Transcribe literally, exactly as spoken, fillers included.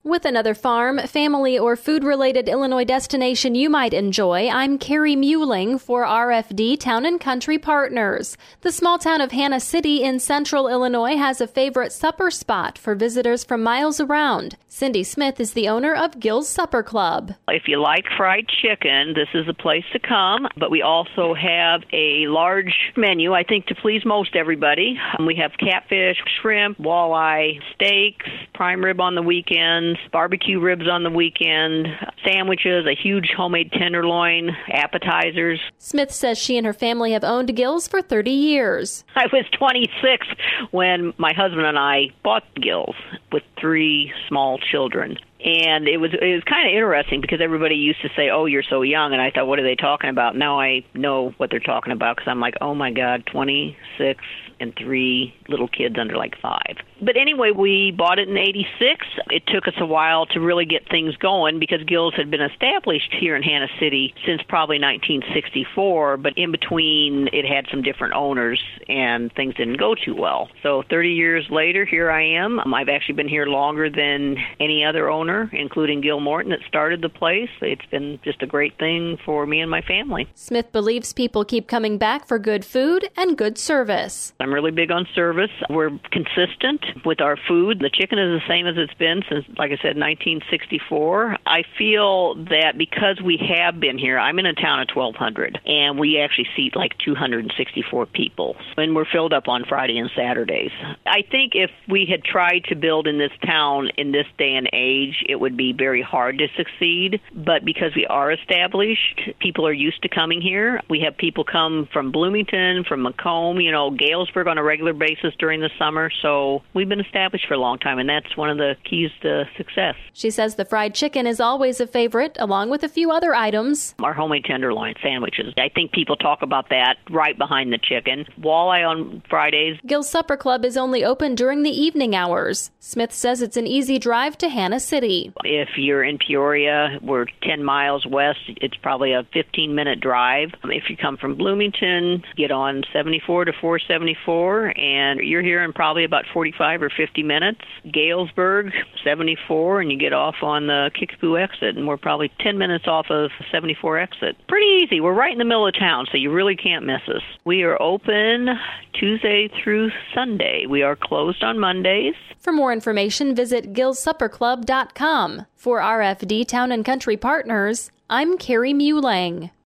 With another farm, family, or food-related Illinois destination you might enjoy, I'm Carrie Muehling for R F D Town and Country Partners. The small town of Hannah City in central Illinois has a favorite supper spot for visitors from miles around. Cindy Smith is the owner of Gill's Supper Club. If you like fried chicken, this is the place to come, but we also have a large menu, I think, to please most everybody. We have catfish, shrimp, walleye, steaks, prime rib on the weekends, barbecue ribs on the weekend, sandwiches, a huge homemade tenderloin, appetizers. Smith says she and her family have owned Gill's for thirty years. I was twenty-six when my husband and I bought Gill's with three small children. And it was it was kind of interesting because everybody used to say, oh, you're so young. And I thought, what are they talking about? Now I know what they're talking about because I'm like, oh, my God, twenty-six and three little kids under like five. But anyway, we bought it in eighty-six. It took us a while to really get things going because Gill's had been established here in Hannah City since probably nineteen sixty-four. But in between, it had some different owners and things didn't go too well. So thirty years later, here I am. Um, I've actually been here longer than any other owner, including Gil Morton that started the place. It's been just a great thing for me and my family. Smith believes people keep coming back for good food and good service. I'm really big on service. We're consistent with our food. The chicken is the same as it's been since, like I said, nineteen sixty-four. I feel that because we have been here, I'm in a town of twelve hundred, and we actually seat like two hundred sixty-four people, and we're filled up on Friday and Saturdays. I think if we had tried to build in this town in this day and age, it would be very hard to succeed. But because we are established, people are used to coming here. We have people come from Bloomington, from Macomb, you know, Galesburg on a regular basis during the summer. So we've been established for a long time, and that's one of the keys to success. She says the fried chicken is always a favorite, along with a few other items. Our homemade tenderloin sandwiches. I think people talk about that right behind the chicken. Walleye on Fridays. Gill's Supper Club is only open during the evening hours. Smith says it's an easy drive to Hannah City. If you're in Peoria, we're ten miles west. It's probably a fifteen-minute drive. If you come from Bloomington, get on seventy-four to four seventy-four, and you're here in probably about forty-five or fifty minutes. Galesburg, seventy-four, and you get off on the Kickapoo exit, and we're probably ten minutes off of seventy-four exit. Pretty easy. We're right in the middle of town, so you really can't miss us. We are open Tuesday through Sunday. We are closed on Mondays. For more information, visit gills supper club dot com. For R F D Town and Country Partners, I'm Carrie Muehling.